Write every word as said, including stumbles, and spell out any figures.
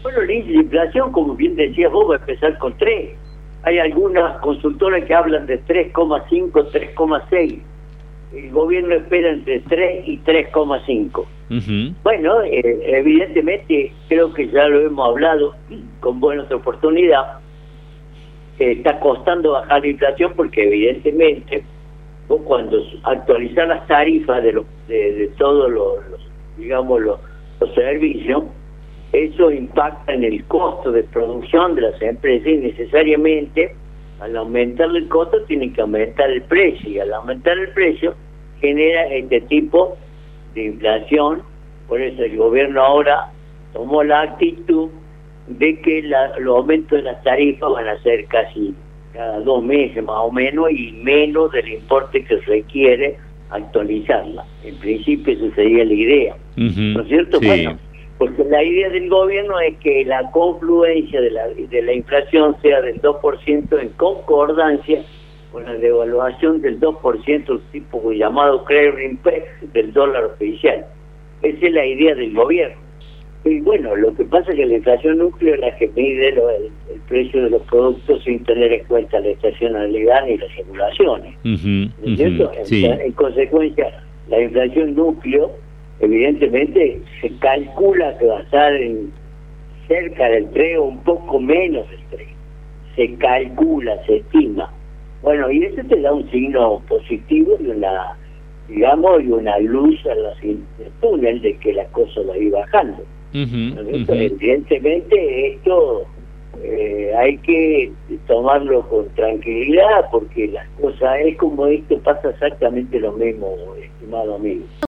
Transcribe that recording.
Bueno, la inflación, como bien decías vos, va a empezar con tres. Hay algunas consultoras que hablan de tres coma cinco, tres coma seis. El gobierno espera entre tres y tres coma cinco. Uh-huh. Bueno, eh, evidentemente, creo que ya lo hemos hablado con buena otra oportunidad, eh, está costando bajar la inflación porque evidentemente vos cuando actualizás las tarifas de, los, de, de todos los, los digamos, los, los servicios, eso impacta en el costo de producción de las empresas y necesariamente al aumentar el costo tiene que aumentar el precio, y al aumentar el precio genera este tipo de inflación. Por eso el gobierno ahora tomó la actitud de que la, los aumentos de las tarifas van a ser casi cada dos meses más o menos y menos del importe que requiere actualizarla. En principio esa sería la idea, uh-huh. ¿No es cierto? Sí. Bueno, porque la idea del gobierno es que la confluencia de la, de la inflación sea del dos por ciento en concordancia con la devaluación del dos por ciento, tipo llamado clearing price del dólar oficial. Esa es la idea del gobierno. Y bueno, lo que pasa es que la inflación núcleo es la que mide lo, el, el precio de los productos sin tener en cuenta la estacionalidad ni las regulaciones. Uh-huh, ¿No es cierto? Uh-huh, en, sí. en consecuencia, la inflación núcleo evidentemente se calcula que va a estar en cerca del tres o un poco menos del tres. Se calcula, se estima. Bueno, y eso te da un signo positivo y una, digamos, y una luz a la fin del túnel de que la cosa va a ir bajando. Uh-huh, uh-huh. Evidentemente esto eh, hay que tomarlo con tranquilidad porque las cosas es como esto pasa exactamente lo mismo, estimado amigo.